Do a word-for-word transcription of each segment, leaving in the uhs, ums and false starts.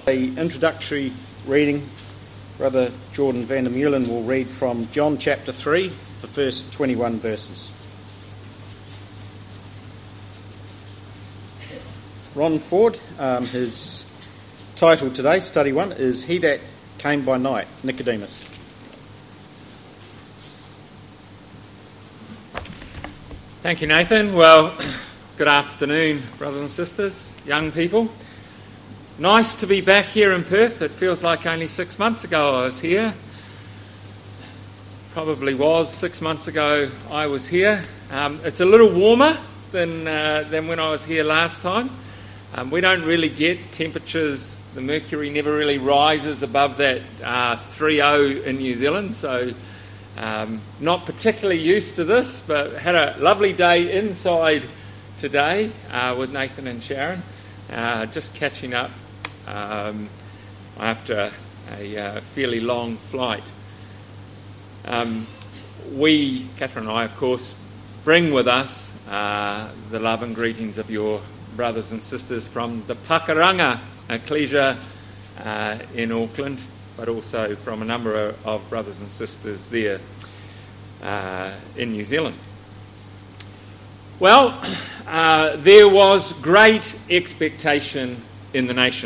The introductory reading, Brother Jordan van der Meulen will read from John chapter three, the first twenty-one verses. Ron Ford, um, his title today, study one, is He That Came by Night, Nicodemus. Thank you, Nathan. Well, good afternoon, brothers and sisters, young people. Nice to be back here in Perth. It feels like only six months ago I was here. Probably was six months ago I was here. Um, it's a little warmer than uh, than when I was here last time. Um, we don't really get temperatures. The mercury never really rises above that uh, three oh in New Zealand, so um, not particularly used to this, but had a lovely day inside today uh, with Nathan and Sharon, uh, just catching up um, after a uh, fairly long flight. Um, we, Catherine and I, of course, bring with us uh, the love and greetings of your brothers and sisters from the Pakuranga Ecclesia uh, in Auckland, but also from a number of, of brothers and sisters there uh, in New Zealand. Well, uh, there was great expectation in the nation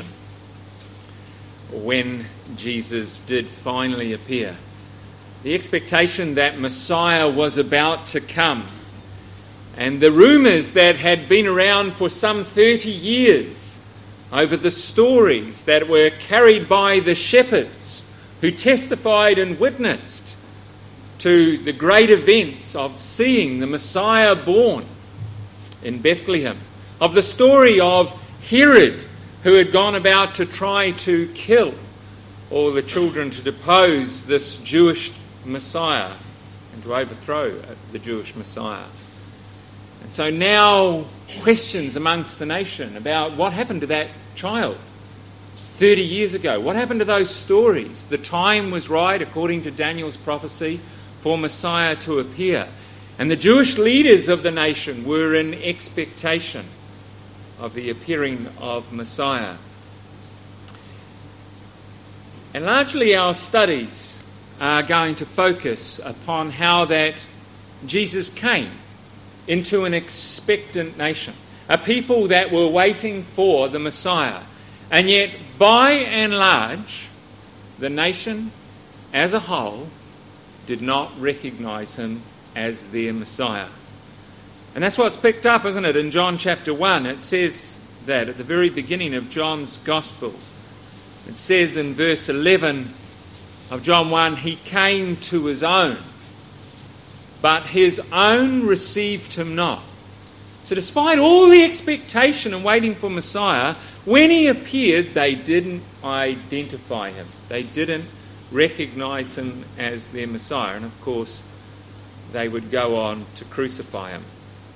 when Jesus did finally appear. The expectation that Messiah was about to come. And the rumours that had been around for some thirty years over the stories that were carried by the shepherds who testified and witnessed to the great events of seeing the Messiah born in Bethlehem, of the story of Herod who had gone about to try to kill all the children to depose this Jewish Messiah and to overthrow the Jewish Messiah. And so now questions amongst the nation about what happened to that child thirty years ago. What happened to those stories? The time was right, according to Daniel's prophecy, for Messiah to appear. And the Jewish leaders of the nation were in expectation of the appearing of Messiah. And largely our studies are going to focus upon how that Jesus came into an expectant nation, a people that were waiting for the Messiah. And yet, by and large, the nation as a whole did not recognise him as their Messiah. And that's what's picked up, isn't it, in John chapter one. It says that at the very beginning of John's Gospel. It says in verse eleven of John one, he came to his own, but his own received him not. So despite all the expectation and waiting for Messiah, when he appeared, they didn't identify him. They didn't recognise him as their Messiah. And of course, they would go on to crucify him.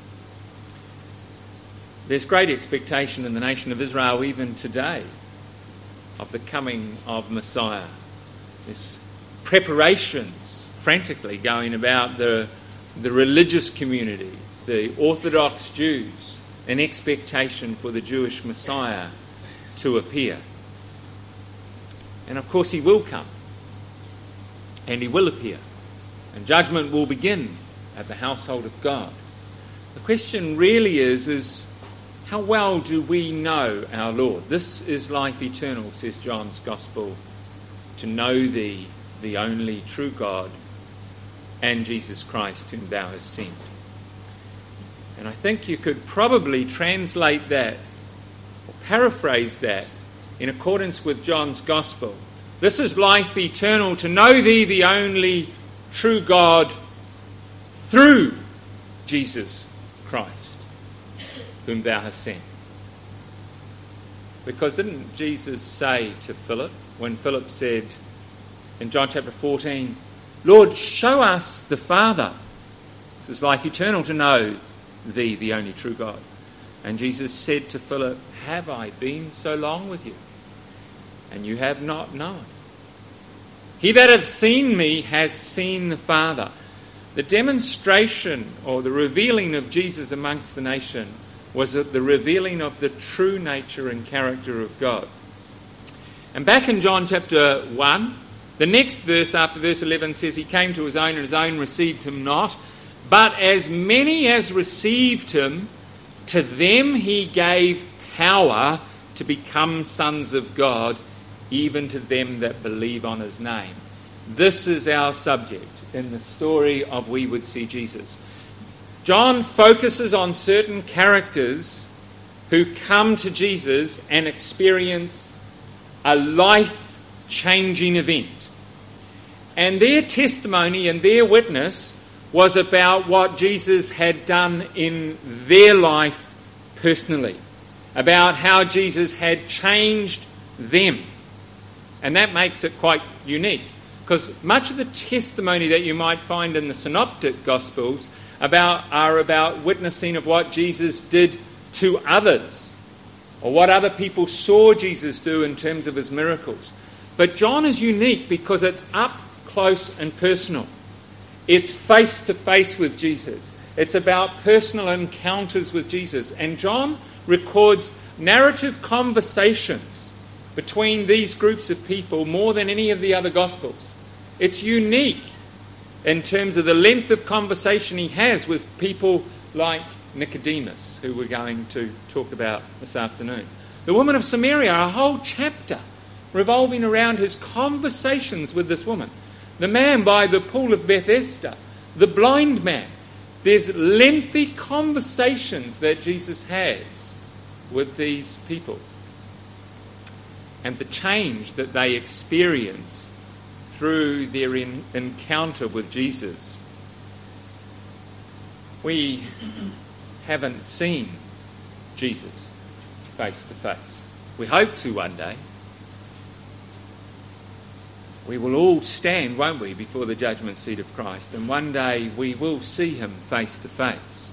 There's great expectation in the nation of Israel even today of the coming of Messiah. There's preparations frantically going about the, the religious community, the Orthodox Jews, in expectation for the Jewish Messiah to appear. And of course he will come. And he will appear. And judgment will begin at the household of God. The question really is, is how well do we know our Lord? This is life eternal, says John's Gospel, to know thee, the only true God, and Jesus Christ whom thou hast sent. And I think you could probably translate that, or paraphrase that, in accordance with John's Gospel. This is life eternal, to know thee, the only true God, through Jesus Christ, whom thou hast sent. Because didn't Jesus say to Philip, when Philip said in John chapter fourteen, Lord, show us the Father. This is life eternal, to know thee, the only true God. And Jesus said to Philip, have I been so long with you, and you have not known? He that hath seen me has seen the Father. The demonstration or the revealing of Jesus amongst the nation was the revealing of the true nature and character of God. And back in John chapter one, the next verse after verse eleven says, he came to his own and his own received him not. But as many as received him, to them he gave power to become sons of God, even to them that believe on his name. This is our subject in the story of We Would See Jesus. John focuses on certain characters who come to Jesus and experience a life-changing event. And their testimony and their witness was about what Jesus had done in their life personally, about how Jesus had changed them. And that makes it quite unique, because much of the testimony that you might find in the Synoptic Gospels about are about witnessing of what Jesus did to others, or what other people saw Jesus do in terms of his miracles. But John is unique because it's up close and personal. It's face to face with Jesus. It's about personal encounters with Jesus. And John records narrative conversations between these groups of people more than any of the other Gospels. It's unique in terms of the length of conversation he has with people like Nicodemus, who we're going to talk about this afternoon. The woman of Samaria, a whole chapter revolving around his conversations with this woman. The man by the pool of Bethesda, the blind man. There's lengthy conversations that Jesus has with these people. And the change that they experience through their in, encounter with Jesus. We haven't seen Jesus face to face. We hope to one day. We will all stand, won't we, before the judgment seat of Christ, and one day we will see him face to face.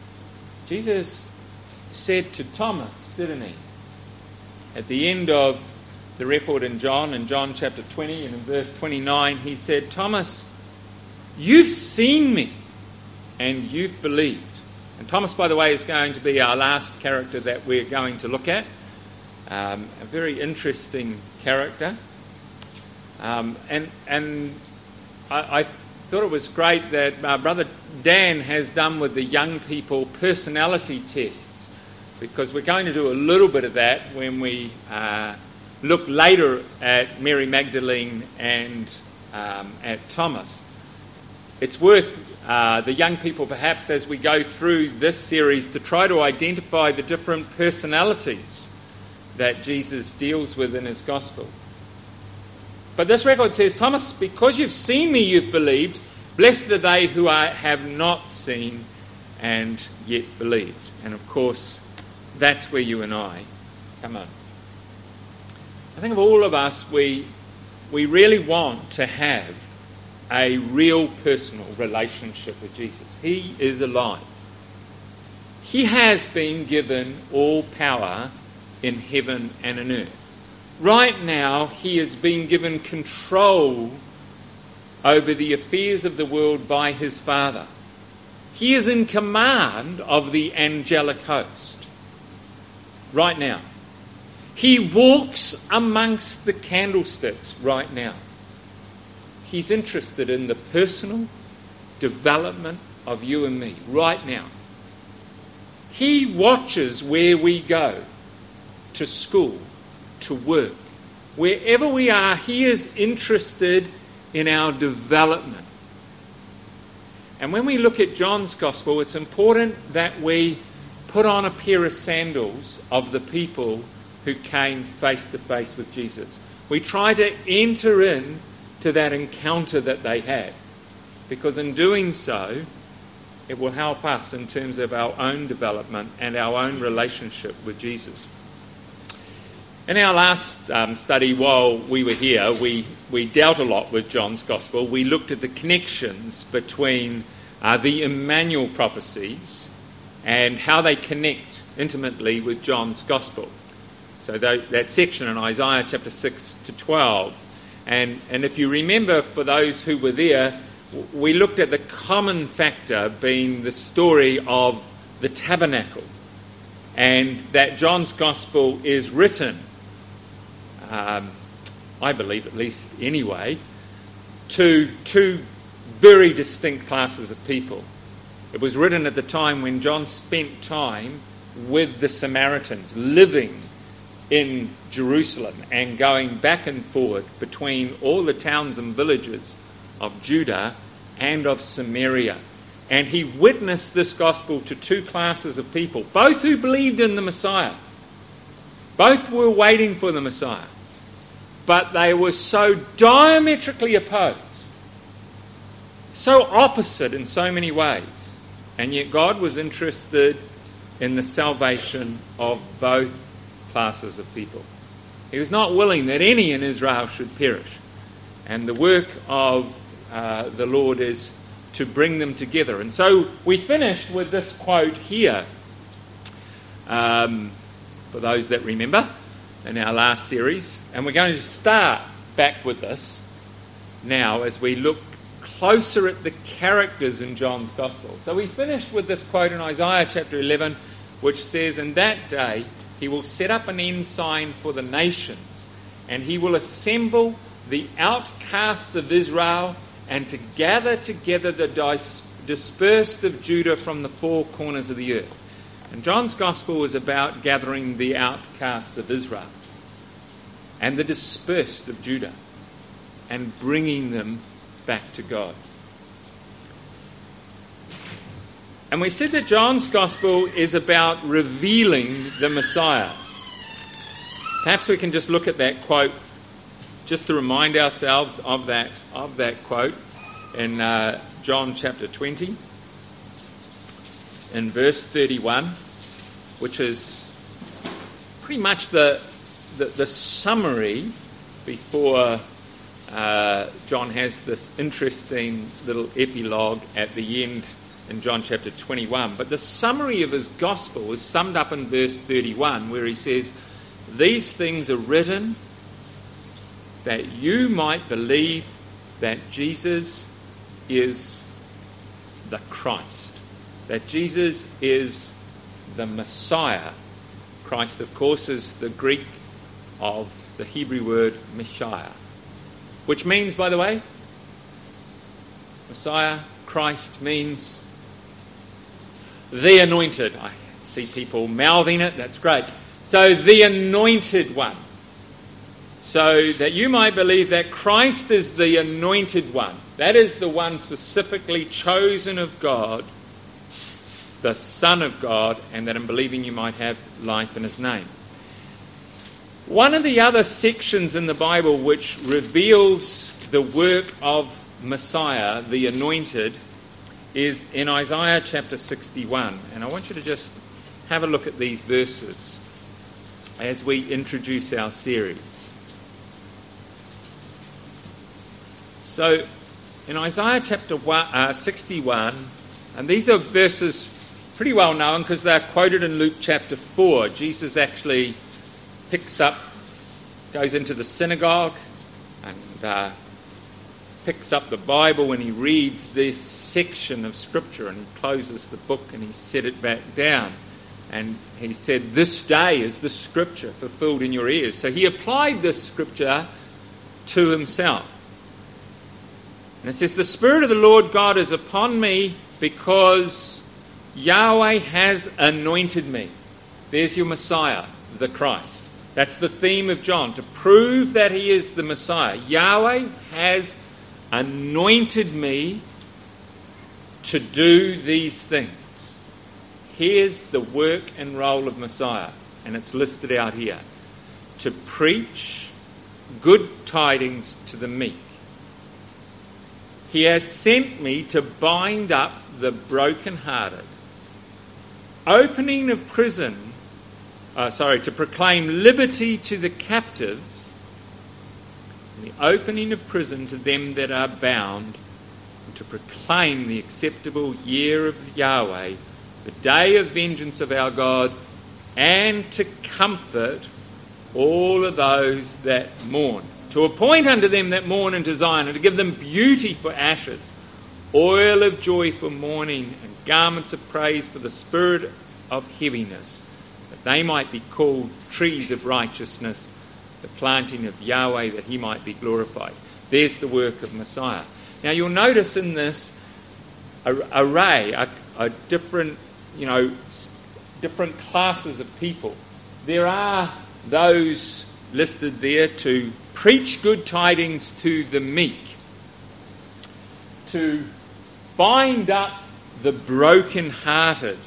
Jesus said to Thomas, didn't he, at the end of the record in John, in John chapter twenty and in verse twenty-nine, he said, Thomas, you've seen me and you've believed. And Thomas, by the way, is going to be our last character that we're going to look at. Um, a very interesting character. Um, and and I, I thought it was great that uh, Brother Dan has done with the young people personality tests, because we're going to do a little bit of that when we uh, look later at Mary Magdalene and um, at Thomas. It's worth uh, the young people, perhaps, as we go through this series, to try to identify the different personalities that Jesus deals with in his gospel. But this record says, Thomas, because you've seen me, you've believed. Blessed are they who are, have not seen and yet believed. And of course, that's where you and I come in. I think of all of us, we we really want to have a real personal relationship with Jesus. He is alive. He has been given all power in heaven and in earth. Right now, he has been given control over the affairs of the world by his Father. He is in command of the angelic host. Right now. He walks amongst the candlesticks right now. He's interested in the personal development of you and me right now. He watches where we go to school, to work. Wherever we are, he is interested in our development. And when we look at John's Gospel, it's important that we put on a pair of sandals of the people who came face to face with Jesus. We try to enter in to that encounter that they had, because in doing so, it will help us in terms of our own development and our own relationship with Jesus. In our last um, study while we were here, we, we dealt a lot with John's Gospel. We looked at the connections between uh, the Emmanuel prophecies and how they connect intimately with John's Gospel. So that, that section in Isaiah chapter six to twelve. And, and if you remember, for those who were there, we looked at the common factor being the story of the tabernacle, and that John's Gospel is written um, I believe at least anyway, to two very distinct classes of people. It was written at the time when John spent time with the Samaritans, living in Jerusalem and going back and forward between all the towns and villages of Judah and of Samaria. And he witnessed this gospel to two classes of people, both who believed in the Messiah. Both were waiting for the Messiah. But they were so diametrically opposed, so opposite in so many ways. And yet God was interested in the salvation of both classes of people. He was not willing that any in Israel should perish. And the work of uh, the Lord is to bring them together. And so we finished with this quote here, um, for those that remember, in our last series. And we're going to start back with this now as we look closer at the characters in John's Gospel. So we finished with this quote in Isaiah chapter eleven, which says, "In that day he will set up an ensign for the nations, and he will assemble the outcasts of Israel, and to gather together the dis- dispersed of Judah from the four corners of the earth." And John's Gospel is about gathering the outcasts of Israel and the dispersed of Judah and bringing them back to God. And we said that John's Gospel is about revealing the Messiah. Perhaps we can just look at that quote just to remind ourselves of that of that quote in uh, John chapter twenty, in verse thirty-one, which is pretty much the the, the summary before uh, John has this interesting little epilogue at the end in John chapter twenty-one. But the summary of his gospel is summed up in verse thirty-one, where he says, "These things are written that you might believe that Jesus is the Christ," that Jesus is the Messiah. Christ, of course, is the Greek of the Hebrew word Messiah, which means, by the way, Messiah, Christ means the anointed. I see people mouthing it, that's great. So, the anointed one. So that you might believe that Christ is the anointed one. That is the one specifically chosen of God, the Son of God, and that in believing you might have life in his name. One of the other sections in the Bible which reveals the work of Messiah, the anointed, is in Isaiah chapter sixty-one. And I want you to just have a look at these verses as we introduce our series. So, in Isaiah chapter one, uh, sixty-one, and these are verses pretty well known because they're quoted in Luke chapter four. Jesus actually picks up, goes into the synagogue and uh, picks up the Bible and he reads this section of Scripture and he closes the book and he set it back down. And he said, "This day is the Scripture fulfilled in your ears." So he applied this Scripture to himself. And it says, "The Spirit of the Lord God is upon me because Yahweh has anointed me." There's your Messiah, the Christ. That's the theme of John, to prove that he is the Messiah. Yahweh has anointed me to do these things. Here's the work and role of Messiah, and it's listed out here. To preach good tidings to the meek. He has sent me to bind up the brokenhearted, opening of prison, uh, sorry, to proclaim liberty to the captives, and the opening of prison to them that are bound, and to proclaim the acceptable year of Yahweh, the day of vengeance of our God, and to comfort all of those that mourn. To appoint unto them that mourn into Zion, and to give them beauty for ashes, oil of joy for mourning, and garments of praise for the spirit of heaviness, that they might be called trees of righteousness, the planting of Yahweh, that he might be glorified. There's the work of Messiah. Now you'll notice in this array a, a different, you know, different classes of people. There are those listed there to preach good tidings to the meek, to bind up the broken-hearted,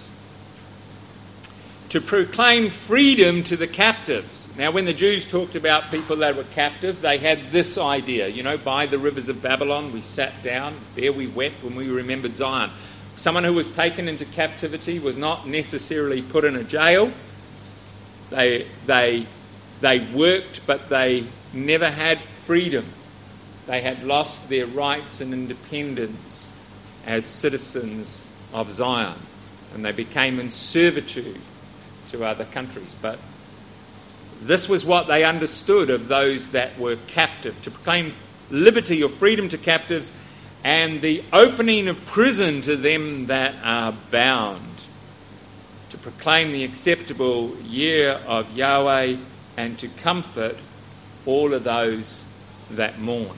to proclaim freedom to the captives. Now, when the Jews talked about people that were captive, they had this idea, you know, by the rivers of Babylon, we sat down, there we wept when we remembered Zion. Someone who was taken into captivity was not necessarily put in a jail. They, they, they worked, but they never had freedom. They had lost their rights and independence as citizens of Zion, and they became in servitude to other countries. But this was what they understood of those that were captive, to proclaim liberty or freedom to captives and the opening of prison to them that are bound, to proclaim the acceptable year of Yahweh and to comfort all of those that mourn.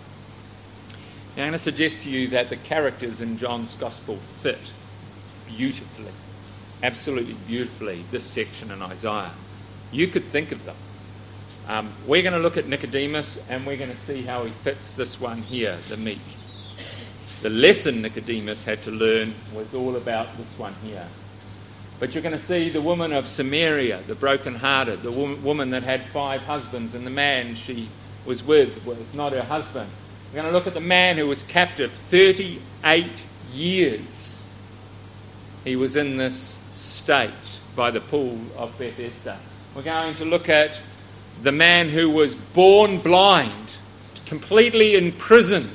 Now, I'm going to suggest to you that the characters in John's Gospel fit beautifully, absolutely beautifully, this section in Isaiah. You could think of them. Um, we're going to look at Nicodemus, and we're going to see how he fits this one here, the meek. The lesson Nicodemus had to learn was all about this one here. But you're going to see the woman of Samaria, the broken-hearted, the wo- woman that had five husbands, and the man she was with was not her husband. We're going to look at the man who was captive thirty-eight years. He was in this state by the pool of Bethesda. We're going to look at the man who was born blind, completely imprisoned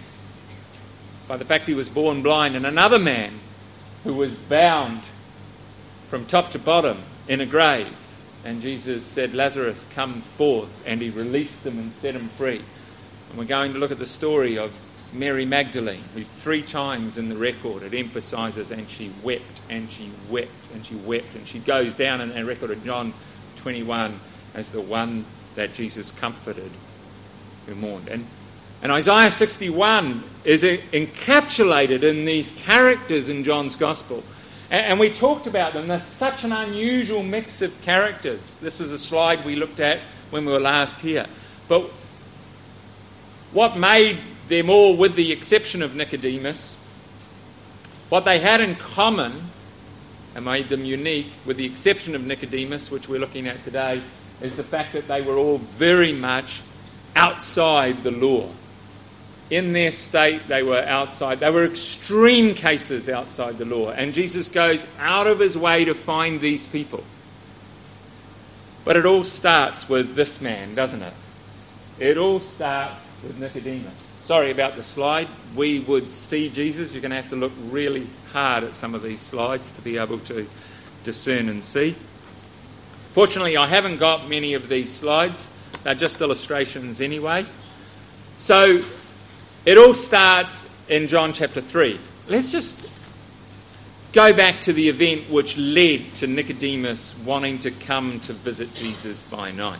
by the fact he was born blind, and another man who was bound from top to bottom in a grave. And Jesus said, Lazarus, come forth, and he released him and set him free. And we're going to look at the story of Mary Magdalene, who three times in the record it emphasises, and she wept, and she wept, and she wept, and she goes down in that record of John twenty-one as the one that Jesus comforted who mourned. And, and Isaiah sixty-one is encapsulated in these characters in John's Gospel. And, and we talked about them. There's such an unusual mix of characters. This is a slide we looked at when we were last here. But what made them all, with the exception of Nicodemus, what they had in common and made them unique, with the exception of Nicodemus, which we're looking at today, is the fact that they were all very much outside the law. In their state, they were outside. They were extreme cases outside the law. And Jesus goes out of his way to find these people. But it all starts with this man, doesn't it? It all starts with Nicodemus. Sorry about the slide. We would see Jesus. You're going to have to look really hard at some of these slides to be able to discern and see. Fortunately, I haven't got many of these slides. They're just illustrations anyway. So it all starts in John chapter three. Let's just go back to the event which led to Nicodemus wanting to come to visit Jesus by night.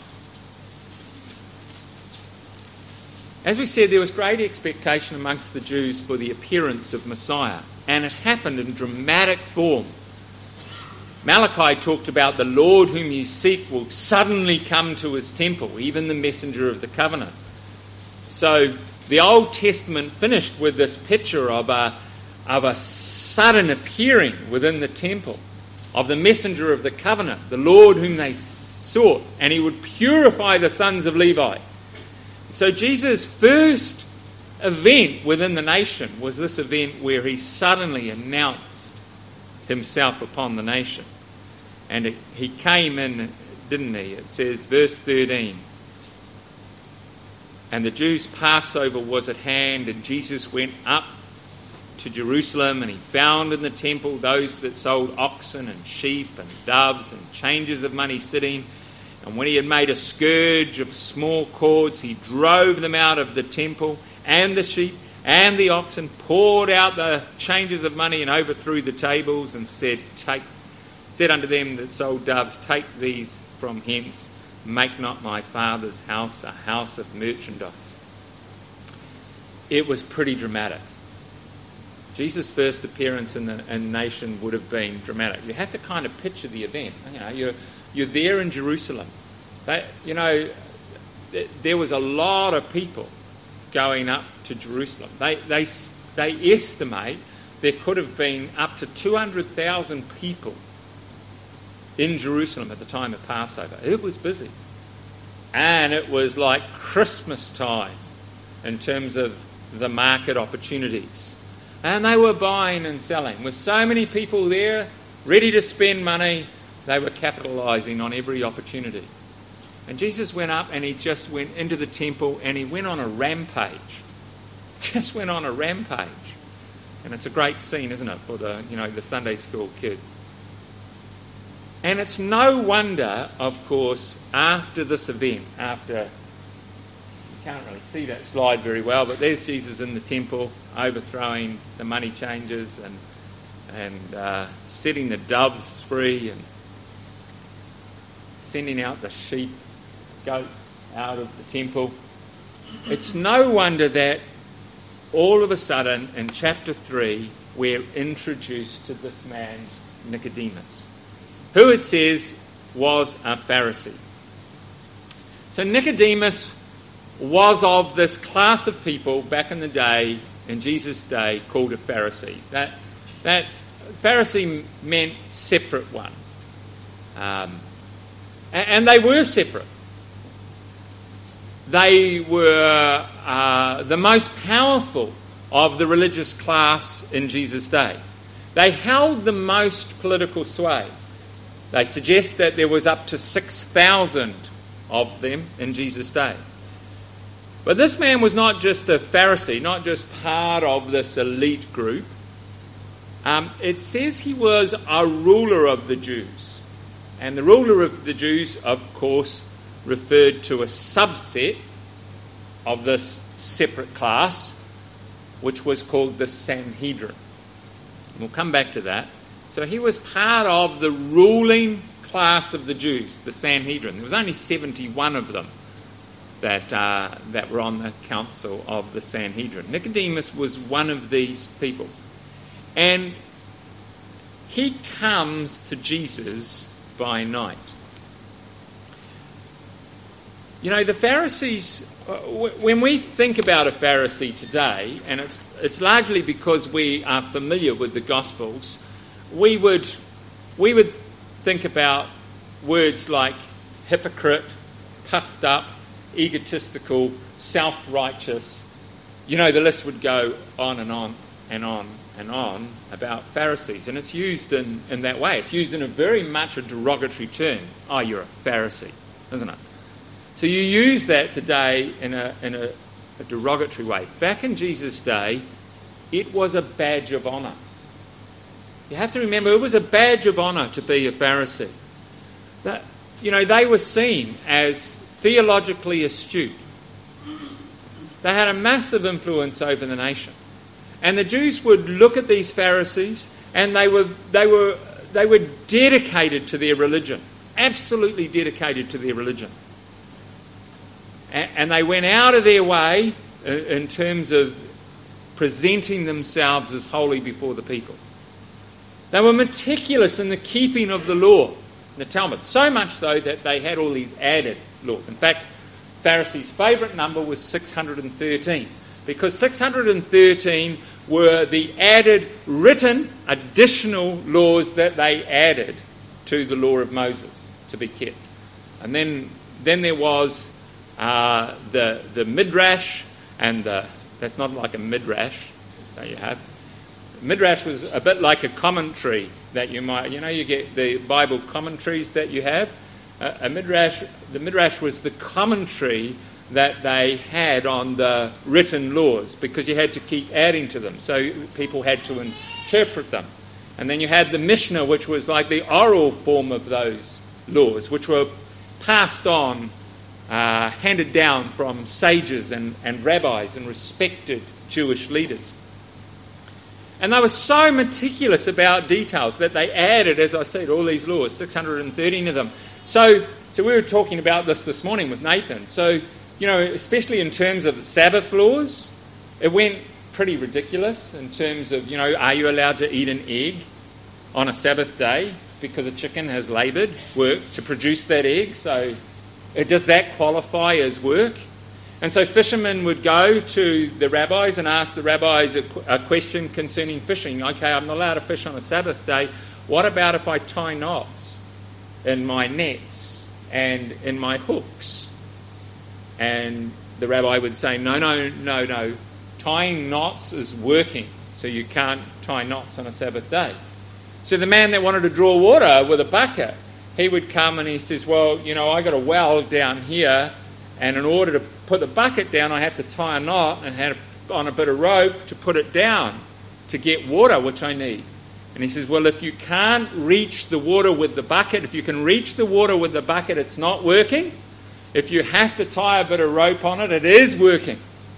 As we said, there was great expectation amongst the Jews for the appearance of Messiah, and it happened in dramatic form. Malachi talked about the Lord whom you seek will suddenly come to his temple, even the messenger of the covenant. So the Old Testament finished with this picture of a, of a sudden appearing within the temple, of the messenger of the covenant, the Lord whom they sought, and he would purify the sons of Levi. So Jesus' first event within the nation was this event where he suddenly announced himself upon the nation. And it, he came in, didn't he? It says, verse thirteen, and the Jews' Passover was at hand, and Jesus went up to Jerusalem, and he found in the temple those that sold oxen and sheep and doves and changes of money sitting. And when he had made a scourge of small cords, he drove them out of the temple, and the sheep and the oxen, poured out the changes of money and overthrew the tables, and said, "Take," said unto them that sold doves, "Take these from hence. make not my Father's house a house of merchandise. It was pretty dramatic. Jesus' first appearance in the in the nation would have been dramatic. You have to kind of picture the event. You know, you're you're there in Jerusalem. They, you know, th- there was a lot of people going up to Jerusalem. They they they estimate there could have been up to two hundred thousand people in Jerusalem at the time of Passover. It was busy, and it was like Christmas time in terms of the market opportunities. And they were buying and selling. With so many people there, ready to spend money, they were capitalising on every opportunity. And Jesus went up and he just went into the temple and he went on a rampage. Just went on a rampage. And it's a great scene, isn't it, for the, you know, the Sunday school kids. And it's no wonder, of course, after this event, after... Can't really see that slide very well, but there's Jesus in the temple overthrowing the money changers and and uh, setting the doves free and sending out the sheep, goats out of the temple. It's no wonder that all of a sudden in chapter three we're introduced to this man Nicodemus, who it says was a Pharisee. So Nicodemus was of this class of people back in the day, in Jesus' day, called a Pharisee. That that Pharisee meant separate one. Um, and, and they were separate. They were uh, the most powerful of the religious class in Jesus' day. They held the most political sway. They suggest that there was up to six thousand of them in Jesus' day. But this man was not just a Pharisee, not just part of this elite group. Um, it says he was a ruler of the Jews. And the ruler of the Jews, of course, referred to a subset of this separate class, which was called the Sanhedrin. We'll come back to that. So he was part of the ruling class of the Jews, the Sanhedrin. There was only seventy-one of them that uh, that were on the council of the Sanhedrin. Nicodemus was one of these people. And he comes to Jesus by night. You know, the Pharisees, uh, w- when we think about a Pharisee today, and it's it's largely because we are familiar with the Gospels, we would we would think about words like hypocrite, puffed up, egotistical, self-righteous. You know, the list would go on and on and on and on about Pharisees. And it's used in, in that way. It's used in a very much a derogatory term. Oh, you're a Pharisee, isn't it? So you use that today in a in a, a derogatory way. Back in Jesus' day, it was a badge of honour. You have to remember, it was a badge of honour to be a Pharisee. That, you know, they were seen as theologically astute. They had a massive influence over the nation. And the Jews would look at these Pharisees and they were they were they were dedicated to their religion. Absolutely dedicated to their religion. And, and they went out of their way in terms of presenting themselves as holy before the people. They were meticulous in the keeping of the law, the Talmud. So much so that they had all these added laws. In fact, Pharisees' favourite number was six hundred thirteen, because six hundred thirteen were the added, written, additional laws that they added to the law of Moses to be kept. And then then there was uh, the the Midrash, and the, that's not like a Midrash that you have. Midrash was a bit like a commentary that you might, you know, you get the Bible commentaries that you have. Uh, a Midrash, the Midrash was the commentary that they had on the written laws, because you had to keep adding to them, so people had to interpret them. And then you had the Mishnah, which was like the oral form of those laws, which were passed on, uh, handed down from sages and, and rabbis and respected Jewish leaders. And they were so meticulous about details that they added, as I said, all these laws, six hundred thirteen of them. So So we were talking about this this morning with Nathan. So, you know, especially in terms of the Sabbath laws, it went pretty ridiculous in terms of, you know, are you allowed to eat an egg on a Sabbath day because a chicken has laboured, worked to produce that egg? So does that qualify as work? And so fishermen would go to the rabbis and ask the rabbis a, a question concerning fishing. Okay, I'm not allowed to fish on a Sabbath day. What about if I tie knots in my nets and in my hooks? And the rabbi would say, no, no, no, no. Tying knots is working, so you can't tie knots on a Sabbath day. So the man that wanted to draw water with a bucket, he would come and he says, well, you know, I got a well down here, and in order to put the bucket down, I have to tie a knot and have on a bit of rope to put it down to get water, which I need. And he says, well, if you can't reach the water with the bucket, if you can reach the water with the bucket, it's not working. If you have to tie a bit of rope on it, it is working.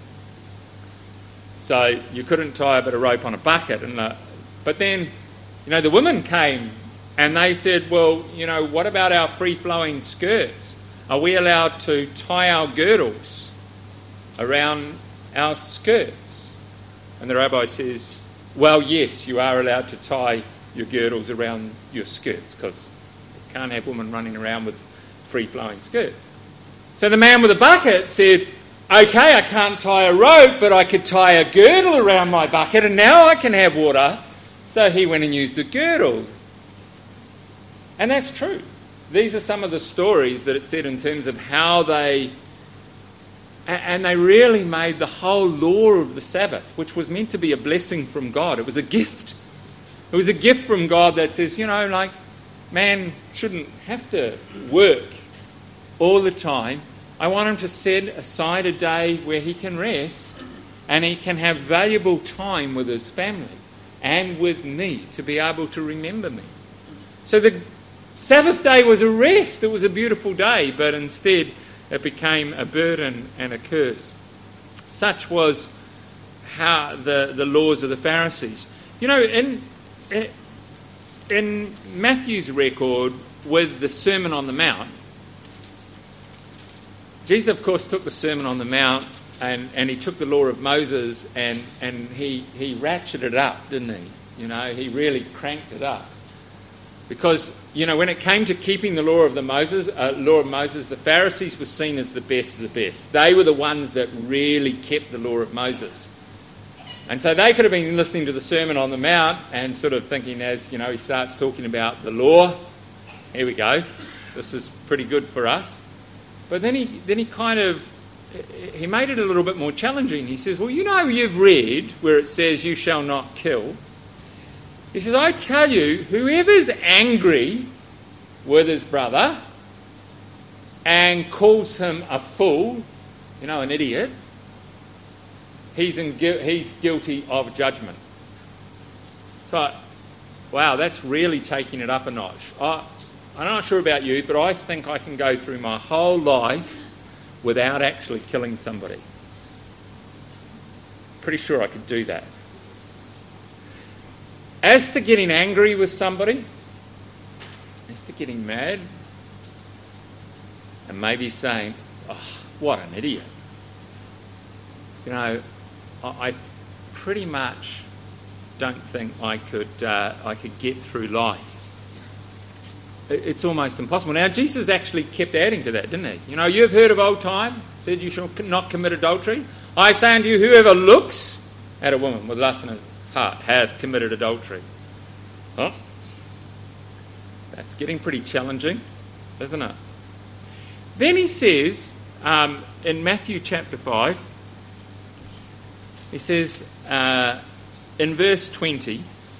So you couldn't tie a bit of rope on a bucket. And the, but then, you know, the women came and they said, well, you know, what about our free-flowing skirts? Are we allowed to tie our girdles around our skirts? And the rabbi says, well, yes, you are allowed to tie your girdles around your skirts because you can't have women running around with free-flowing skirts. So the man with the bucket said, okay, I can't tie a rope, but I could tie a girdle around my bucket and now I can have water. So he went and used a girdle. And that's true. These are some of the stories that it said in terms of how they... And they really made the whole law of the Sabbath, which was meant to be a blessing from God. It was a gift. It was a gift from God that says, you know, like, man shouldn't have to work all the time. I want him to set aside a day where he can rest and he can have valuable time with his family and with me to be able to remember me. So the Sabbath day was a rest. It was a beautiful day, but instead it became a burden and a curse. Such was how the, the laws of the Pharisees. You know, in, in Matthew's record with the Sermon on the Mount, Jesus, of course, took the Sermon on the Mount and, and he took the law of Moses and, and he, he ratcheted it up, didn't he? You know, he really cranked it up. Because, you know, when it came to keeping the law of the Moses, uh, law of Moses, the Pharisees were seen as the best of the best. They were the ones that really kept the law of Moses. And so they could have been listening to the Sermon on the Mount and sort of thinking as, you know, he starts talking about the law, here we go, this is pretty good for us. But then he then he kind of, he made it a little bit more challenging. He says, well, you know, you've read where it says you shall not kill. He says, I tell you, whoever's angry with his brother and calls him a fool, you know, an idiot, he's in, he's guilty of judgment. So, wow, that's really taking it up a notch. I, I'm not sure about you, but I think I can go through my whole life without actually killing somebody. Pretty sure I could do that. As to getting angry with somebody, as to getting mad, and maybe saying, oh, what an idiot. You know, I, I pretty much don't think I could uh, I could get through life. It's almost impossible. Now, Jesus actually kept adding to that, didn't he? You know, you've heard of old time, said you shall not commit adultery. I say unto you, whoever looks at a woman with lust in his heart hath committed adultery. Huh? That's getting pretty challenging, isn't it? Then he says, um, in Matthew chapter five, he says, uh, in verse twenty,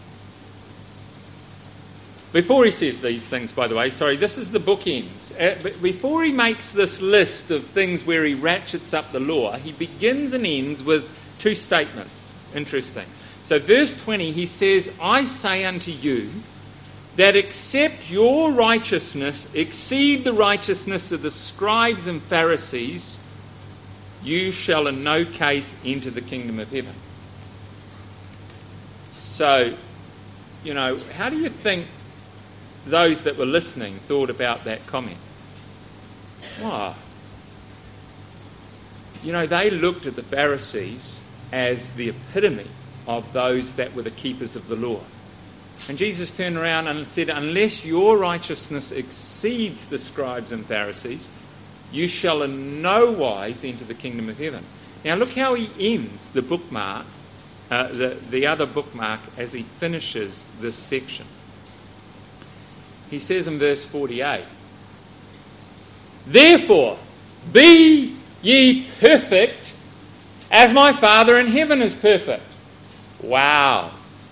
before he says these things, by the way, sorry, this is the bookends. Uh, before he makes this list of things where he ratchets up the law, he begins and ends with two statements. Interesting. So verse twenty, he says, I say unto you that except your righteousness exceed the righteousness of the scribes and Pharisees, you shall in no case enter the kingdom of heaven. So, you know, how do you think those that were listening thought about that comment? Why? You know, they looked at the Pharisees as the epitome of those that were the keepers of the law. And Jesus turned around and said, unless your righteousness exceeds the scribes and Pharisees, you shall in no wise enter the kingdom of heaven. Now look how he ends the bookmark, uh, the, the other bookmark, as he finishes this section. He says in verse forty-eight, therefore, be ye perfect as my Father in heaven is perfect. Wow.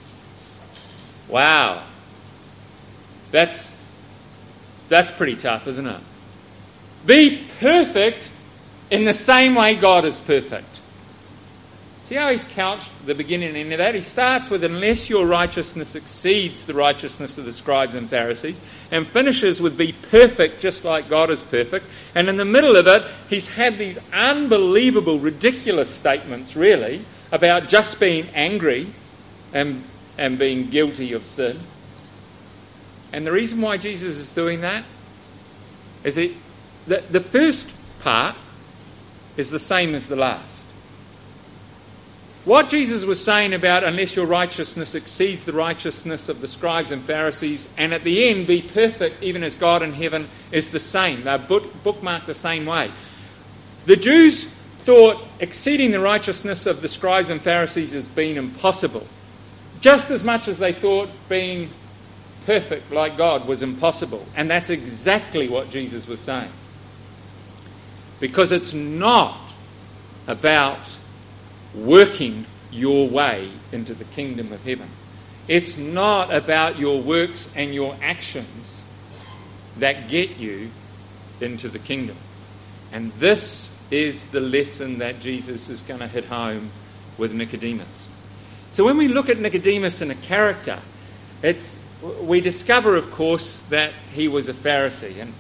Wow. That's, that's pretty tough, isn't it? Be perfect in the same way God is perfect. See how he's couched the beginning and end of that? He starts with, unless your righteousness exceeds the righteousness of the scribes and Pharisees, and finishes with, be perfect just like God is perfect. And in the middle of it, he's had these unbelievable, ridiculous statements, really, about just being angry and, and being guilty of sin. And the reason why Jesus is doing that is it, the, the first part is the same as the last. What Jesus was saying about unless your righteousness exceeds the righteousness of the scribes and Pharisees, and at the end be perfect even as God in heaven, is the same. They're book, bookmarked the same way. The Jews thought exceeding the righteousness of the scribes and Pharisees as being impossible, just as much as they thought being perfect like God was impossible. And that's exactly what Jesus was saying. Because it's not about working your way into the kingdom of heaven. It's not about your works and your actions that get you into the kingdom. And this is the lesson that Jesus is going to hit home with Nicodemus. So when we look at Nicodemus in a character, it's we discover, of course, that he was a Pharisee. And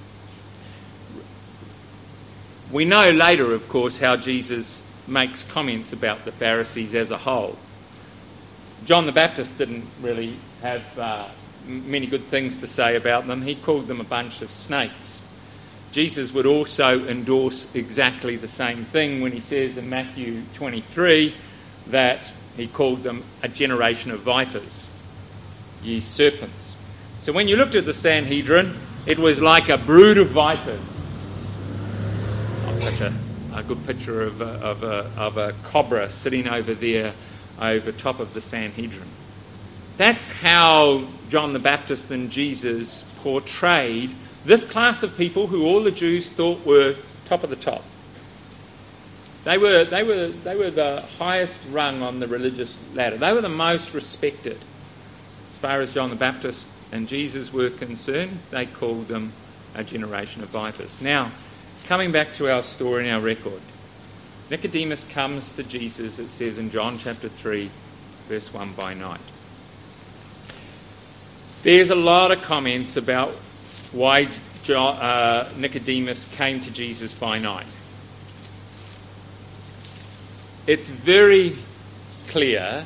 we know later, of course, how Jesus makes comments about the Pharisees as a whole. John the Baptist didn't really have uh, many good things to say about them. He called them a bunch of snakes. Jesus would also endorse exactly the same thing when he says in Matthew twenty-three that he called them a generation of vipers, ye serpents. So when you looked at the Sanhedrin, it was like a brood of vipers. Not such a A good picture of a, of, a, of a cobra sitting over there over top of the Sanhedrin. That's how John the Baptist and Jesus portrayed this class of people who all the Jews thought were top of the top. They were, they were, they were the highest rung on the religious ladder. They were the most respected. As far as John the Baptist and Jesus were concerned, they called them a generation of vipers. Now, coming back to our story and our record, Nicodemus comes to Jesus, it says in John chapter three, verse one, by night. There's a lot of comments about why John, uh, Nicodemus came to Jesus by night. It's very clear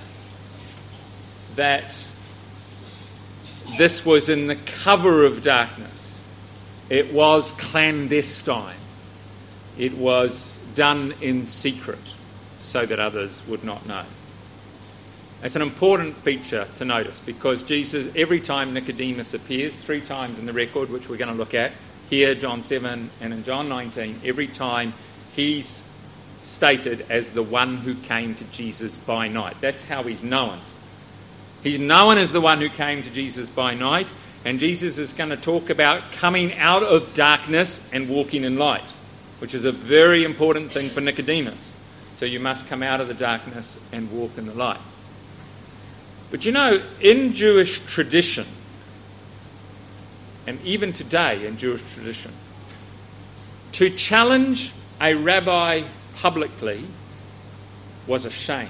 that this was in the cover of darkness. It was clandestine. It was done in secret so that others would not know. It's an important feature to notice because Jesus, every time Nicodemus appears, three times in the record, which we're going to look at, here, John seven and in John nineteen, every time he's stated as the one who came to Jesus by night. That's how he's known. He's known as the one who came to Jesus by night, and Jesus is going to talk about coming out of darkness and walking in light, which is a very important thing for Nicodemus. So you must come out of the darkness and walk in the light. But you know, in Jewish tradition, and even today in Jewish tradition, to challenge a rabbi publicly was a shame.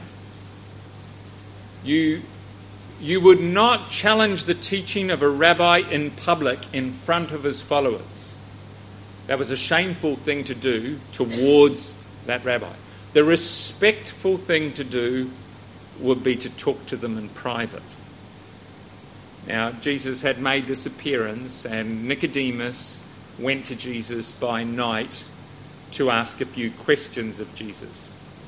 You, you would not challenge the teaching of a rabbi in public in front of his followers. That was a shameful thing to do towards that rabbi. The respectful thing to do would be to talk to them in private. Now, Jesus had made this appearance, and Nicodemus went to Jesus by night to ask a few questions of Jesus.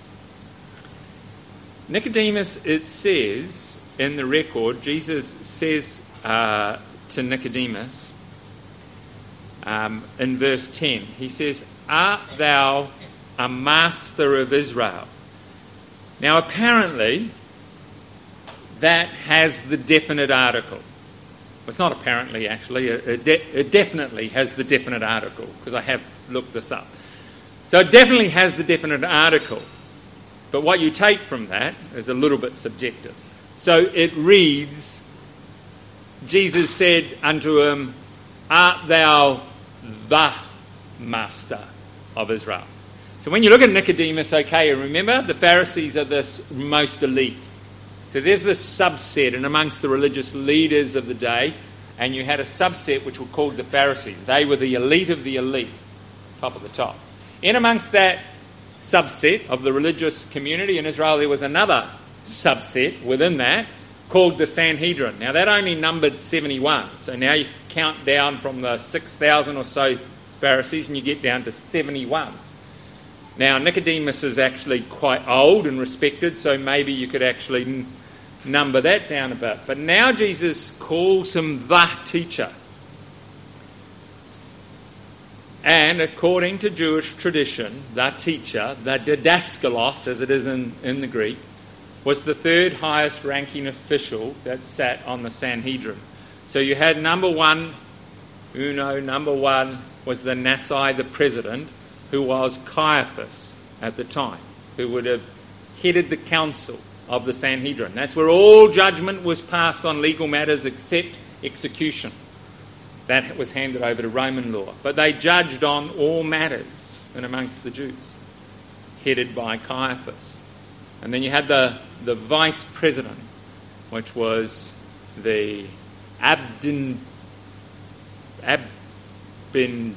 Nicodemus, it says in the record, Jesus says uh, to Nicodemus um, in verse ten, he says, "Art thou a master of Israel?" Now apparently that has the definite article. It's not apparently, actually. It, de- it definitely has the definite article, because I have looked this up. So it definitely has the definite article. But what you take from that is a little bit subjective. So it reads, Jesus said unto him, "Art thou the master of Israel?" So when you look at Nicodemus, okay, remember the Pharisees are this most elite. So there's this subset and amongst the religious leaders of the day, and you had a subset which were called the Pharisees. They were the elite of the elite, top of the top. In amongst that subset of the religious community in Israel, there was another subset within that called the Sanhedrin. Now that only numbered seventy-one. So now you count down from the six thousand or so Pharisees and you get down to seventy-one. Now Nicodemus is actually quite old and respected, so maybe you could actually n- number that down a bit. But now Jesus calls him the teacher. And according to Jewish tradition, the teacher, the didaskalos, as it is in, in the Greek, was the third highest ranking official that sat on the Sanhedrin. So you had number one, uno, number one was the Nasai, the president, who was Caiaphas at the time, who would have headed the council of the Sanhedrin. That's where all judgment was passed on legal matters except execution. That was handed over to Roman law. But they judged on all matters in amongst the Jews, headed by Caiaphas. And then you had the, the vice president, which was the Abdin, Abindan,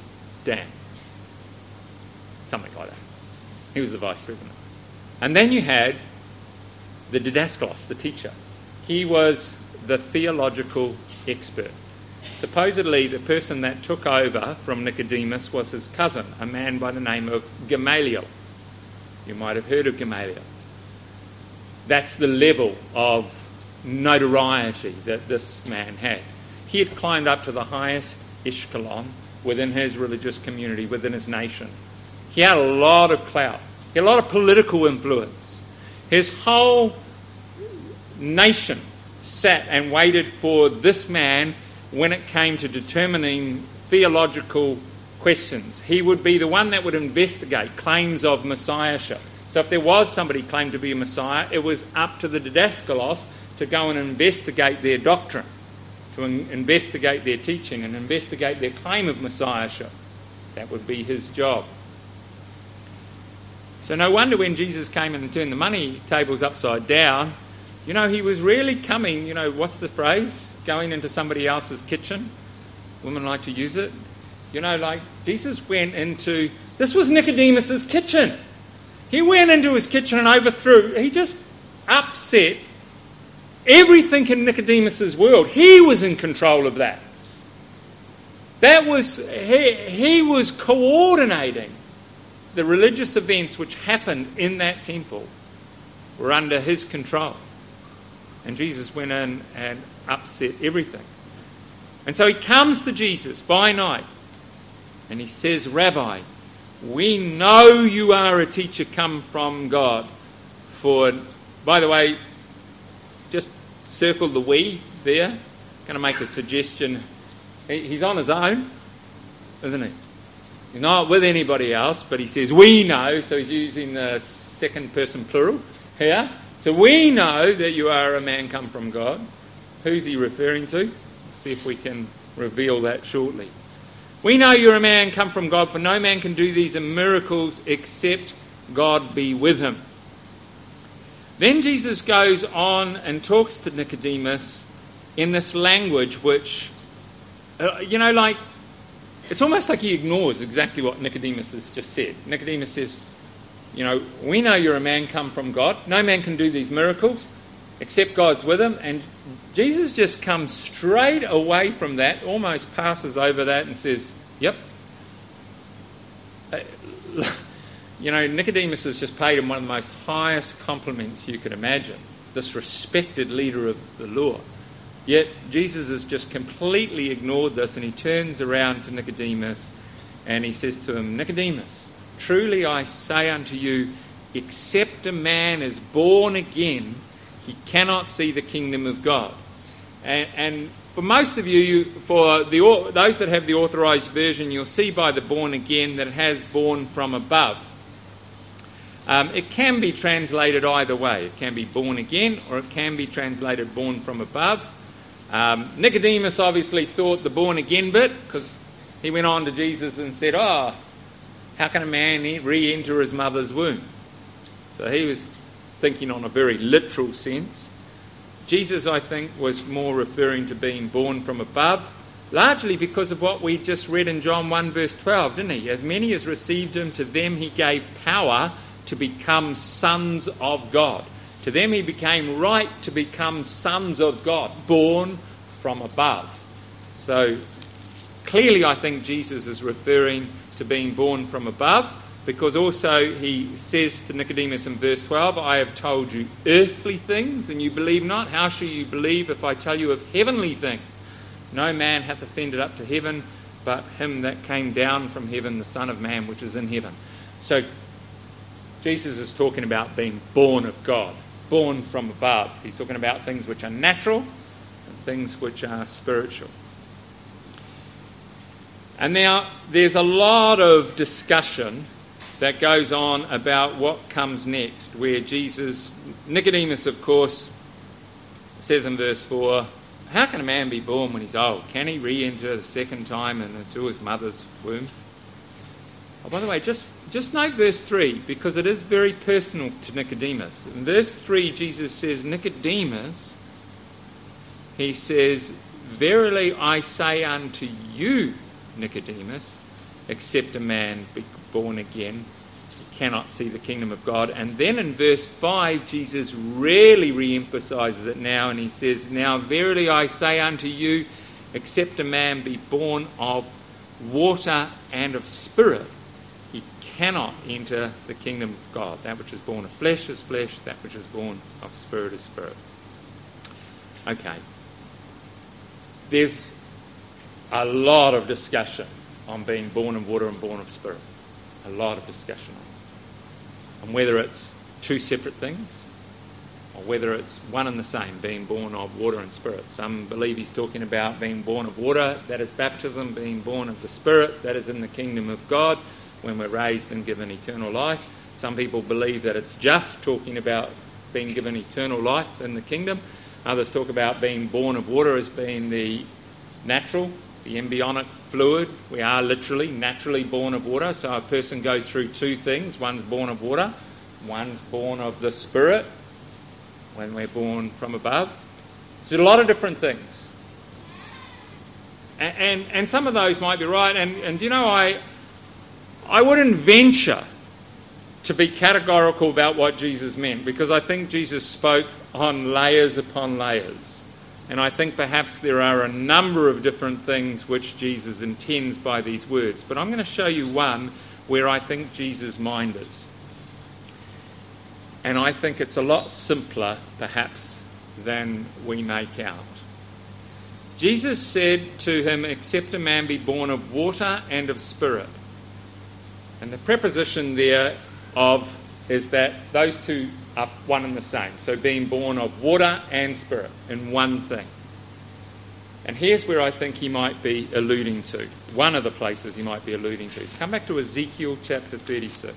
something like that. He was the vice president. And then you had the didaskalos, the teacher. He was the theological expert. Supposedly, the person that took over from Nicodemus was his cousin, a man by the name of Gamaliel. You might have heard of Gamaliel. That's the level of notoriety that this man had. He had climbed up to the highest echelon within his religious community, within his nation. He had a lot of clout. He had a lot of political influence. His whole nation sat and waited for this man when it came to determining theological questions. He would be the one that would investigate claims of messiahship. So if there was somebody claimed to be a messiah, it was up to the didaskalos to go and investigate their doctrine, to in- investigate their teaching and investigate their claim of messiahship. That would be his job. So no wonder when Jesus came in and turned the money tables upside down, you know, he was really coming, you know, what's the phrase? Going into somebody else's kitchen. Women like to use it. You know, like Jesus went into, this was Nicodemus's kitchen. He went into his kitchen and overthrew, he just upset everything in Nicodemus's world. He was in control of that. That was, he, he was coordinating the religious events which happened in that temple were under his control. And Jesus went in and upset everything. And so he comes to Jesus by night and he says, "Rabbi, we know you are a teacher come from God." For, by the way, just circle the "we" there. I'm going to make a suggestion. He's on his own, isn't he? He's not with anybody else, but he says, "we know," so he's using the second person plural here. So we know that you are a man come from God. Who's he referring to? Let's see if we can reveal that shortly. "We know you're a man come from God, for no man can do these miracles except God be with him." Then Jesus goes on and talks to Nicodemus in this language which, uh, you know, like, it's almost like he ignores exactly what Nicodemus has just said. Nicodemus says, you know, "We know you're a man come from God. No man can do these miracles except God's with him." And Jesus just comes straight away from that, almost passes over that and says, "Yep, you know, Nicodemus has just paid him one of the most highest compliments you could imagine, this respected leader of the law. Yet Jesus has just completely ignored this, and he turns around to Nicodemus and he says to him, Nicodemus, truly I say unto you, except a man is born again, he cannot see the kingdom of God. And, and for most of you, for the, those that have the authorised version, you'll see by the born again that it has born from above. Um, it can be translated either way. It can be born again, or it can be translated born from above. Um, Nicodemus obviously thought the born again bit, because he went on to Jesus and said, oh, how can a man re-enter his mother's womb? So he was thinking on a very literal sense. Jesus, I think, was more referring to being born from above, largely because of what we just read in John one verse twelve, didn't he? As many as received him, to them he gave power to become sons of God. To them he became right to become sons of God, born from above. So clearly I think Jesus is referring to being born from above, because also he says to Nicodemus in verse twelve, I have told you earthly things, and you believe not. How shall you believe if I tell you of heavenly things? No man hath ascended up to heaven, but him that came down from heaven, the Son of Man, which is in heaven. So Jesus is talking about being born of God, born from above. He's talking about things which are natural and things which are spiritual. And now there's a lot of discussion that goes on about what comes next, where Jesus, Nicodemus, of course, says in verse four, how can a man be born when he's old? Can he re-enter the second time into his mother's womb? Oh, by the way, just, just note verse three, because it is very personal to Nicodemus. In verse three, Jesus says, Nicodemus, he says, verily I say unto you, Nicodemus, except a man be born again, he cannot see the kingdom of God. And then in verse five, Jesus really re-emphasises it now, and he says, now verily I say unto you, except a man be born of water and of spirit, he cannot enter the kingdom of God. That which is born of flesh is flesh, that which is born of spirit is spirit. Okay. There's a lot of discussion on being born of water and born of spirit. A lot of discussion on it. And whether it's two separate things or whether it's one and the same, being born of water and spirit. Some believe he's talking about being born of water, that is baptism, being born of the spirit, that is in the kingdom of God, when we're raised and given eternal life. Some people believe that it's just talking about being given eternal life in the kingdom. Others talk about being born of water as being the natural, the embryonic fluid. We are literally naturally born of water. So a person goes through two things. One's born of water, one's born of the spirit when we're born from above. So a lot of different things. And, and, and some of those might be right. And, and you know, I, I wouldn't venture to be categorical about what Jesus meant, because I think Jesus spoke on layers upon layers. And I think perhaps there are a number of different things which Jesus intends by these words. But I'm going to show you one where I think Jesus' mind is. And I think it's a lot simpler, perhaps, than we make out. Jesus said to him, except a man be born of water and of spirit. And the preposition there of is that those two are one and the same. So being born of water and spirit in one thing. And here's where I think he might be alluding to. One of the places he might be alluding to. Come back to Ezekiel chapter thirty-six.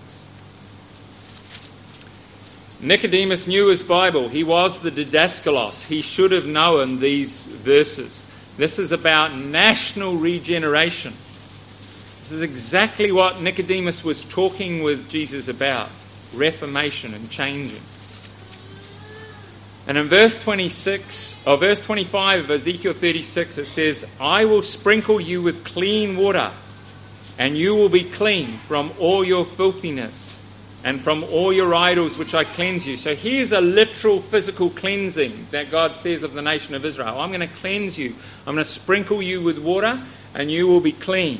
Nicodemus knew his Bible. He was the didaskalos. He should have known these verses. This is about national regeneration. This is exactly what Nicodemus was talking with Jesus about. Reformation and changing. And in verse twenty-six, or verse twenty-five of Ezekiel thirty-six, it says, I will sprinkle you with clean water, and you will be clean from all your filthiness, and from all your idols which I cleanse you. So here's a literal physical cleansing that God says of the nation of Israel. I'm going to cleanse you. I'm going to sprinkle you with water, and you will be clean.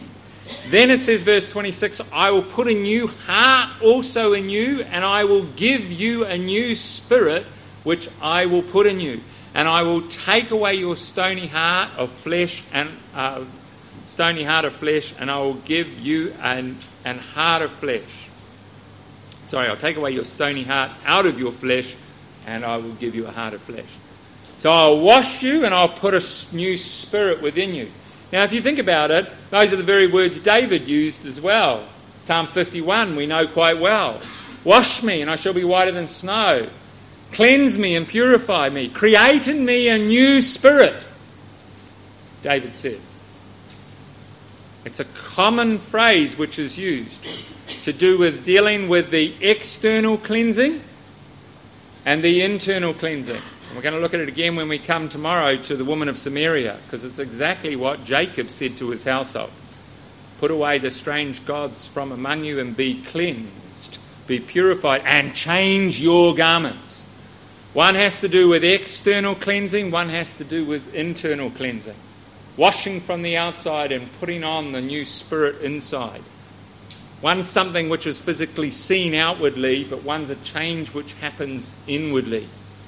Then it says, verse twenty-six, I will put a new heart also in you, and I will give you a new spirit, which I will put in you. And I will take away your stony heart of flesh and uh, stony heart of flesh, and I will give you an, an heart of flesh. Sorry, I'll take away your stony heart out of your flesh, and I will give you a heart of flesh. So I'll wash you, and I'll put a new spirit within you. Now, if you think about it, those are the very words David used as well. Psalm fifty-one, we know quite well. Wash me, and I shall be whiter than snow. Cleanse me and purify me. Create in me a new spirit, David said. It's a common phrase which is used to do with dealing with the external cleansing and the internal cleansing. And we're going to look at it again when we come tomorrow to the woman of Samaria, because it's exactly what Jacob said to his household. Put away the strange gods from among you and be cleansed, be purified, and change your garments. One has to do with external cleansing, one has to do with internal cleansing. Washing from the outside and putting on the new spirit inside. One's something which is physically seen outwardly, but one's a change which happens inwardly.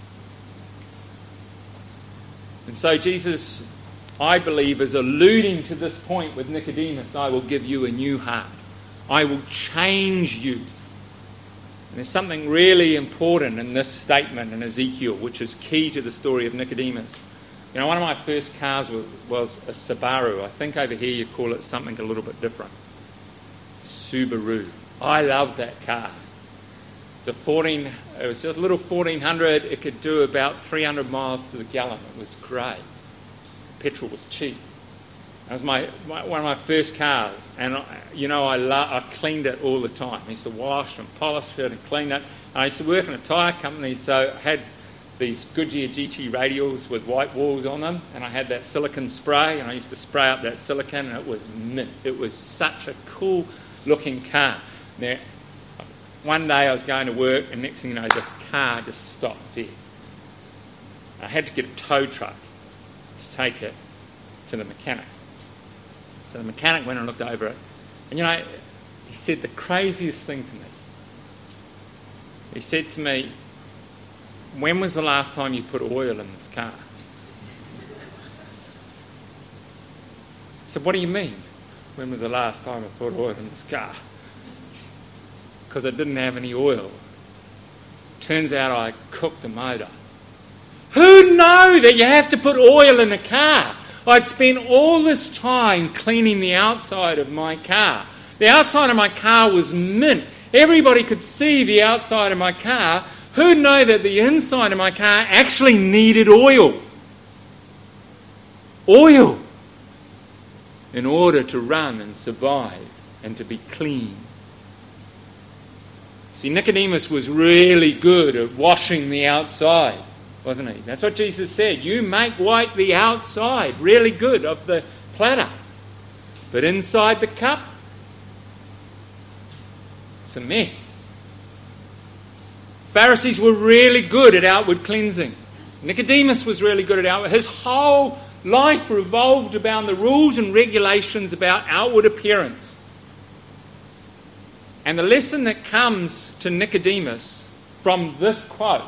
And so Jesus, I believe, is alluding to this point with Nicodemus. I will give you a new heart. I will change you. And there's something really important in this statement in Ezekiel, which is key to the story of Nicodemus. You know, one of my first cars was, was a Subaru. I think over here you call it something a little bit different. Subaru. I loved that car. It was a fourteen. It was just a little fourteen hundred. It could do about three hundred miles to the gallon. It was great. Petrol was cheap. That was my, my one of my first cars, and I, you know I lo- I cleaned it all the time. I used to wash and polish it and clean it. And I used to work in a tyre company, so I had these Goodyear G T radials with white walls on them, and I had that silicon spray, and I used to spray up that silicon, and it was mint. It was such a cool looking car. Now, one day I was going to work, and next thing you know, this car just stopped dead. I had to get a tow truck to take it to the mechanic. So the mechanic went and looked over it, and you know, he said the craziest thing to me. He said to me, when was the last time you put oil in this car? I said, what do you mean? When was the last time I put oil in this car? Because I didn't have any oil. Turns out I cooked the motor. Who knew that you have to put oil in a car? I'd spent all this time cleaning the outside of my car. The outside of my car was mint. Everybody could see the outside of my car. Who'd know that the inside of my car actually needed oil? Oil. In order to run and survive and to be clean. See, Nicodemus was really good at washing the outside, wasn't he? That's what Jesus said. You make white the outside, really good, of the platter. But inside the cup, it's a mess. Pharisees were really good at outward cleansing. Nicodemus was really good at outward. His whole life revolved around the rules and regulations about outward appearance. And the lesson that comes to Nicodemus from this quote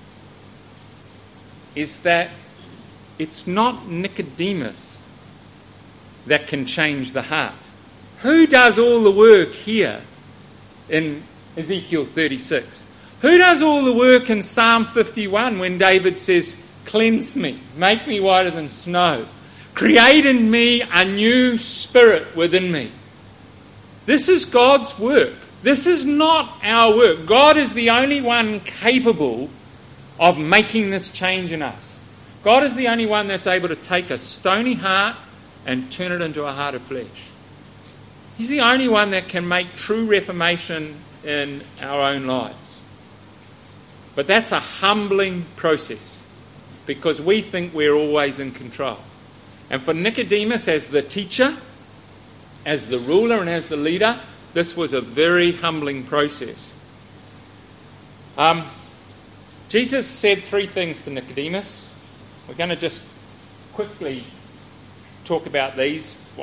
is that it's not Nicodemus that can change the heart. Who does all the work here in Ezekiel thirty-six? Who does all the work in Psalm fifty-one when David says, cleanse me, make me whiter than snow, create in me a new spirit within me? This is God's work. This is not our work. God is the only one capable of making this change in us. God is the only one that's able to take a stony heart and turn it into a heart of flesh. He's the only one that can make true reformation in our own lives. But that's a humbling process because we think we're always in control. And for Nicodemus, as the teacher, as the ruler and as the leader, this was a very humbling process. Um, Jesus said three things to Nicodemus. We're going to just quickly talk about these. Well,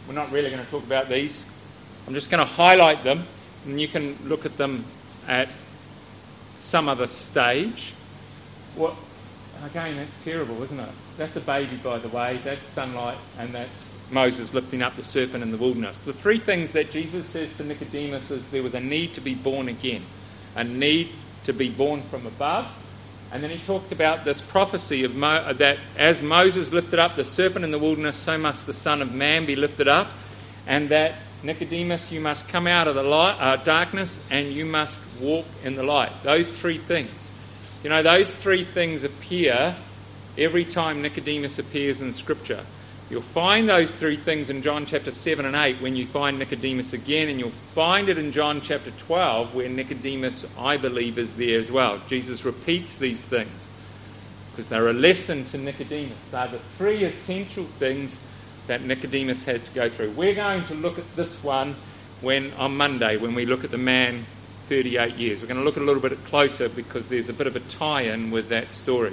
We're not really going to talk about these. I'm just going to highlight them, and you can look at them at some other stage. What? Again, that's terrible, isn't it? That's a baby, by the way. That's sunlight, and that's Moses lifting up the serpent in the wilderness. The three things that Jesus says to Nicodemus is there was a need to be born again, a need to be born from above. And then he talked about this prophecy of Mo- that as Moses lifted up the serpent in the wilderness, so must the Son of Man be lifted up, and that Nicodemus, you must come out of the light, uh, darkness, and you must walk in the light. Those three things. You know, those three things appear every time Nicodemus appears in Scripture. You'll find those three things in John chapter seven and eight when you find Nicodemus again, and you'll find it in John chapter twelve where Nicodemus, I believe, is there as well. Jesus repeats these things because they're a lesson to Nicodemus. They're the three essential things that Nicodemus had to go through. We're going to look at this one when on Monday, when we look at the man thirty-eight years. We're going to look a little bit closer because there's a bit of a tie-in with that story.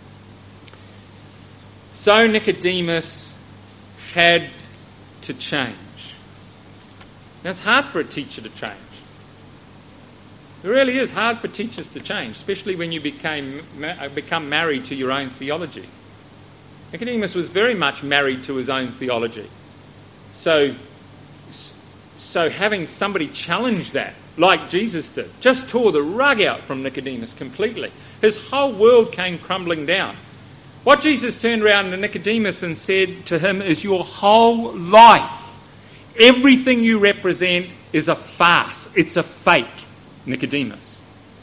So Nicodemus had to change. Now, it's hard for a teacher to change. It really is hard for teachers to change, especially when you became, become married to your own theology. Nicodemus was very much married to his own theology. So, so having somebody challenge that, like Jesus did, just tore the rug out from Nicodemus completely. His whole world came crumbling down. What Jesus turned around to Nicodemus and said to him is, your whole life, everything you represent is a farce. It's a fake, Nicodemus.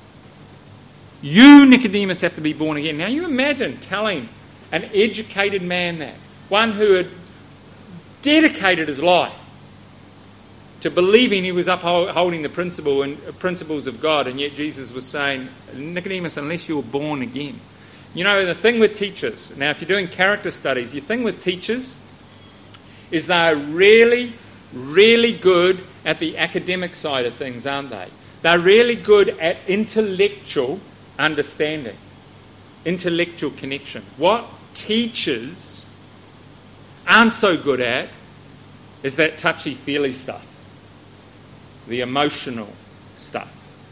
You, Nicodemus, have to be born again. Now you imagine telling an educated man that, one who had dedicated his life to believing he was upholding the principle and principles of God, and yet Jesus was saying, Nicodemus, unless you're born again. You know, the thing with teachers, now if you're doing character studies, the thing with teachers is they're really, really good at the academic side of things, aren't they? They're really good at intellectual understanding, intellectual connection. What teachers aren't so good at is that touchy-feely stuff, the emotional stuff.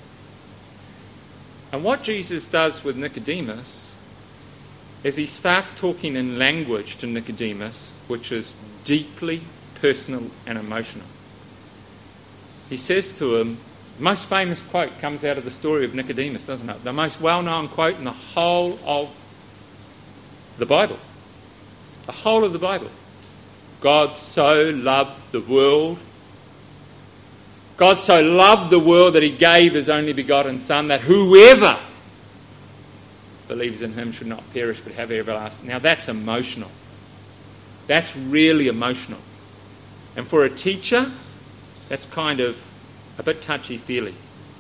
And what Jesus does with Nicodemus is he starts talking in language to Nicodemus which is deeply personal and emotional. He says to him, the most famous quote comes out of the story of Nicodemus, doesn't it? The most well-known quote in the whole of the Bible. The whole of the Bible. God so loved the world. God so loved the world that he gave his only begotten Son, that whoever believes in him should not perish but have everlasting. Now that's emotional. That's really emotional. And for a teacher, that's kind of a bit touchy-feely.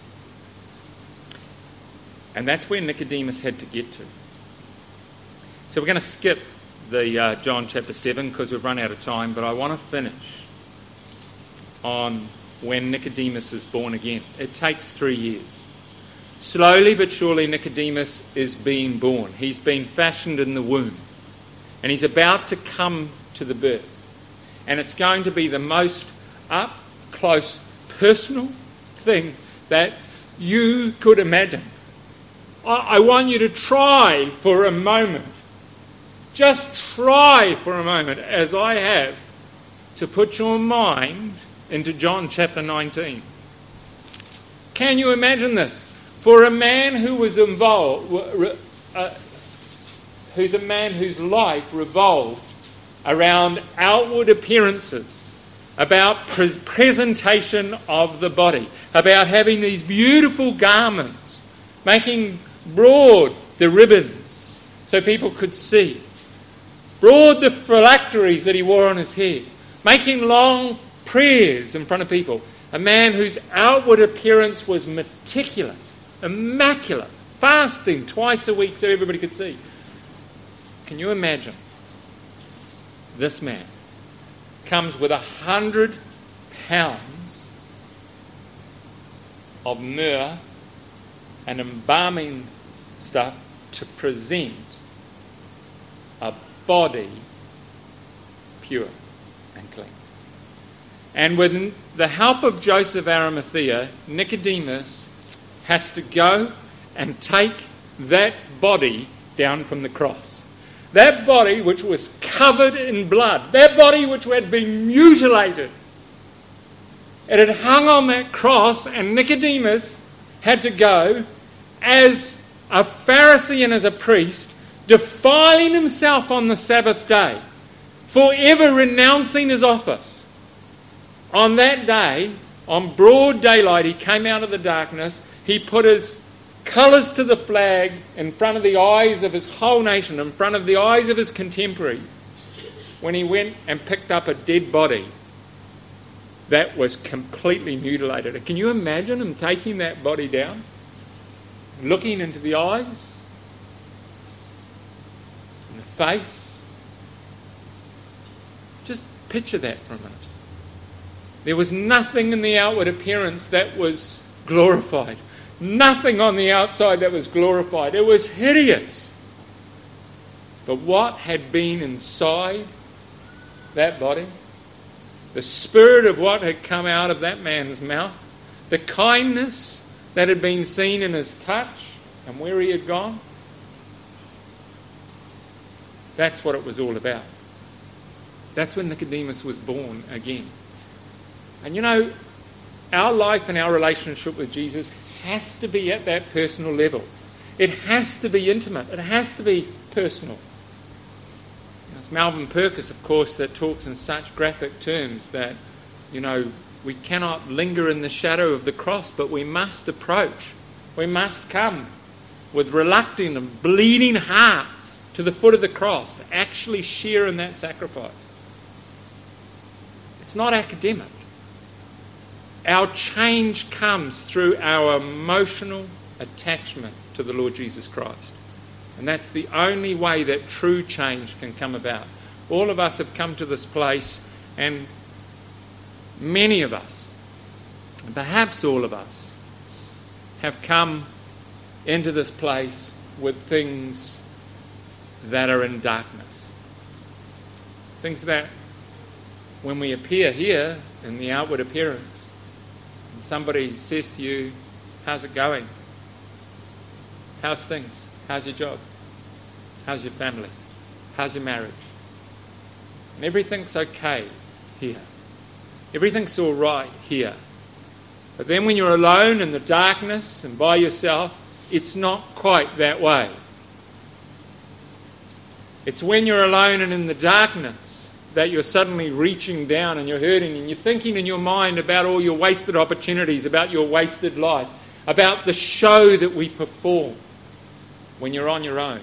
And that's where Nicodemus had to get to. So we're going to skip the uh, John chapter seven because we've run out of time, but I want to finish on when Nicodemus is born again. It takes three years. Slowly but surely Nicodemus is being born. He's been fashioned in the womb. And he's about to come to the birth. And it's going to be the most up-close, personal thing that you could imagine. I want you to try for a moment, just try for a moment, as I have, to put your mind into John chapter nineteen. Can you imagine this? For a man who was involved, uh, who's a man whose life revolved around outward appearances, about pres- presentation of the body, about having these beautiful garments, making broad the ribbons so people could see, broad the phylacteries that he wore on his head, making long prayers in front of people. A man whose outward appearance was meticulous, immaculate, fasting twice a week so everybody could see. Can you imagine? This man comes with a hundred pounds of myrrh and embalming stuff to present a body pure and clean. And with the help of Joseph Arimathea, Nicodemus has to go and take that body down from the cross. That body which was covered in blood. That body which had been mutilated. It had hung on that cross, and Nicodemus had to go as a Pharisee and as a priest, defiling himself on the Sabbath day, forever renouncing his office. On that day, on broad daylight, he came out of the darkness. He put his colours to the flag in front of the eyes of his whole nation, in front of the eyes of his contemporaries, when he went and picked up a dead body that was completely mutilated. And can you imagine him taking that body down, looking into the eyes, in the face? Just picture that for a minute. There was nothing in the outward appearance that was glorified. Nothing on the outside that was glorified. It was hideous. But what had been inside that body, the spirit of what had come out of that man's mouth, the kindness that had been seen in his touch and where he had gone, that's what it was all about. That's when Nicodemus was born again. And you know, our life and our relationship with Jesus has to be at that personal level. It has to be intimate. It has to be personal. It's Melvin Purkis, of course, that talks in such graphic terms that, you know, we cannot linger in the shadow of the cross, but we must approach. We must come with reluctant and bleeding hearts to the foot of the cross to actually share in that sacrifice. It's not academic. Our change comes through our emotional attachment to the Lord Jesus Christ. And that's the only way that true change can come about. All of us have come to this place, and many of us, and perhaps all of us, have come into this place with things that are in darkness. Things that, when we appear here in the outward appearance, somebody says to you, how's it going? How's things? How's your job? How's your family? How's your marriage? And everything's okay here. Everything's all right here. But then when you're alone in the darkness and by yourself, it's not quite that way. It's when you're alone and in the darkness that you're suddenly reaching down and you're hurting and you're thinking in your mind about all your wasted opportunities, about your wasted life, about the show that we perform when you're on your own.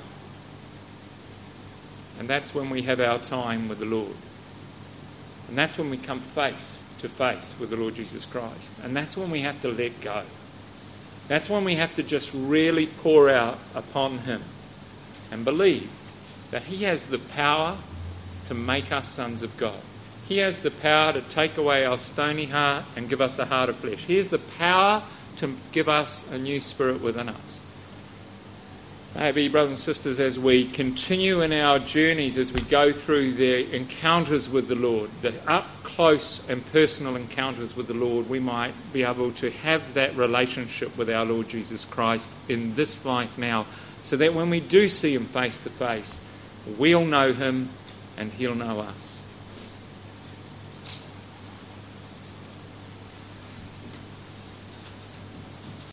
And that's when we have our time with the Lord. And that's when we come face to face with the Lord Jesus Christ. And that's when we have to let go. That's when we have to just really pour out upon Him and believe that He has the power to make us sons of God. He has the power to take away our stony heart and give us a heart of flesh. He has the power to give us a new spirit within us. Maybe, brothers and sisters, as we continue in our journeys, as we go through the encounters with the Lord, the up-close and personal encounters with the Lord, we might be able to have that relationship with our Lord Jesus Christ in this life now, so that when we do see Him face to face, we'll know Him and He'll know us.